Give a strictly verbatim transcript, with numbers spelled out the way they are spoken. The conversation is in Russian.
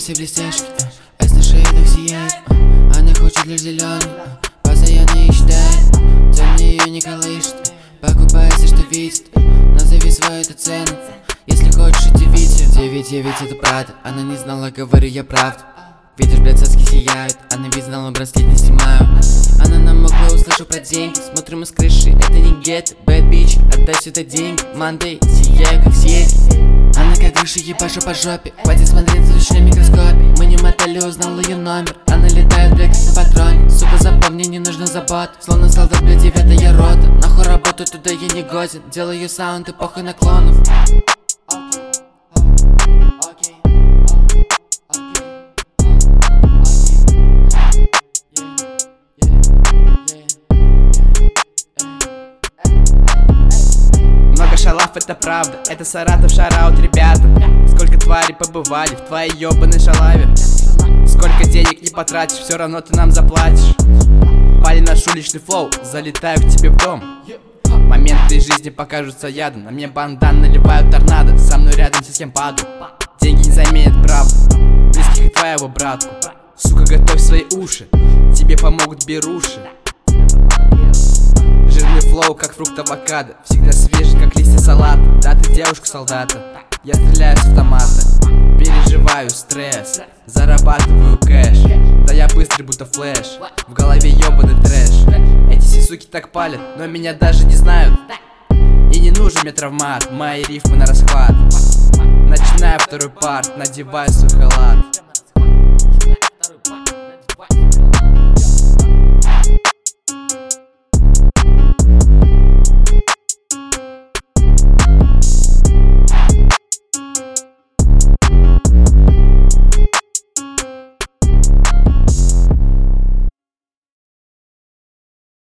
все блестяшки, а на шее так сияет. Она хочет лишь зеленый, постоянно ее считает. Цель мне ее не колышет, покупается, что видит. Назови свою эту цену, если хочешь удивить. Девять, девять, это правда, она не знала, говорю я правду. Видишь, блядь, соски сияют, она ведь знала, браслет не снимаю. Она намокла, услышу про деньги, смотрим из крыши, это не гетто. Bad bitch, отдай сюда деньги, Monday, сияю как съесть. Она как крыша, ебашу по жопе, хватит смотреть в лучшем микроскопе. Мы не мотали, узнал ее номер, она летает, блядь, как на патроне. Сука, запомни, не нужно забот, словно солдат, блядь, девятая рота. Нахуй работаю, туда я не годен, делаю саунд и похуй наклонов. Шалав, это правда, это Саратов, шараут, ребята. Сколько тварей побывали в твоей ебаной шалаве. Сколько денег не потратишь, все равно ты нам заплатишь. Пали наш уличный флоу, залетаю к тебе в дом. Моменты из жизни покажутся ядом. На мне бандан наливают торнадо, со мной рядом все с кем паду. Деньги не заменят правду, близких и твоего братку. Сука, готовь свои уши, тебе помогут беруши. Жирный флоу, как фрукт авокадо, всегда свежий, как листья салата. Да, ты девушка-солдата, я стреляю с автомата. Переживаю стресс, зарабатываю кэш. Да я быстрый, будто флэш, в голове ебаный трэш. Эти сисуки так палят, но меня даже не знают. И не нужен мне травмат, мои рифмы на расхват. Начинаю второй парт, надеваю свой халат.